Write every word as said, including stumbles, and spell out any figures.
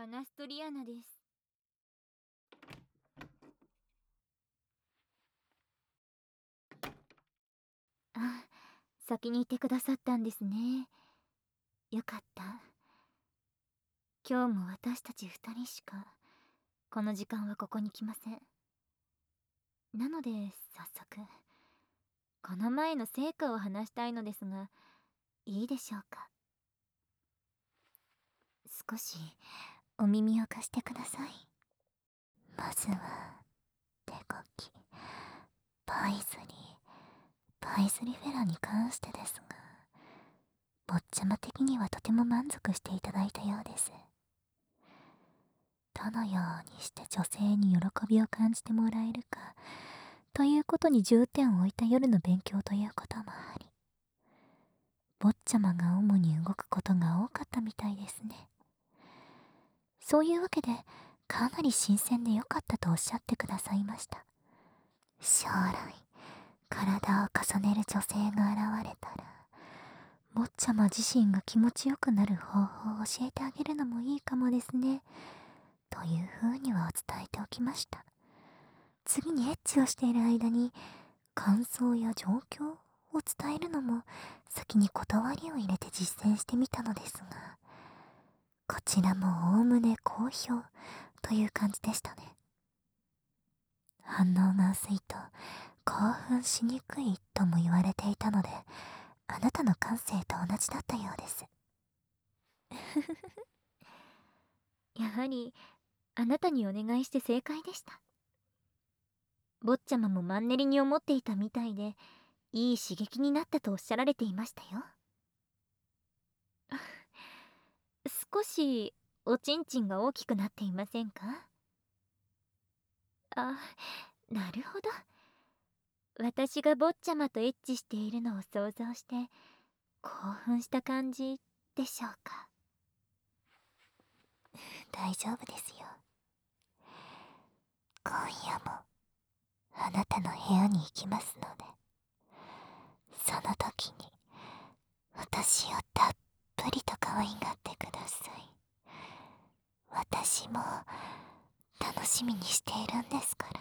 アナストリアナです。あ、先にいてくださったんですね。よかった。今日も私たち二人しかこの時間はここに来ません。なので早速この前の成果を話したいのですが、いいでしょうか。少しお耳を貸してください。まずは手書きパイズリパイズリフェラに関してですが、坊ちゃま的にはとても満足していただいたようです。どのようにして女性に喜びを感じてもらえるかということに重点を置いた夜の勉強ということもあり、坊ちゃまが主に動くことが多かったみたいですね。そういうわけでかなり新鮮でよかったとおっしゃってくださいました。将来体を重ねる女性が現れたら、坊ちゃま自身が気持ちよくなる方法を教えてあげるのもいいかもですね、というふうには伝えておきました。次にエッチをしている間に感想や状況を伝えるのも先に断りを入れて実践してみたのですが、こちらもおおむね好評という感じでしたね。反応が薄いと興奮しにくいとも言われていたので、あなたの感性と同じだったようです。やはりあなたにお願いして正解でした。坊ちゃまもマンネリに思っていたみたいで、いい刺激になったとおっしゃられていましたよ。少しおちんちんが大きくなっていませんか？あ、なるほど。私が坊ちゃまとエッチしているのを想像して興奮した感じでしょうか。大丈夫ですよ。今夜もあなたの部屋に行きますので、その時に私をたっぷりと可愛がってください。私も楽しみにしているんですから。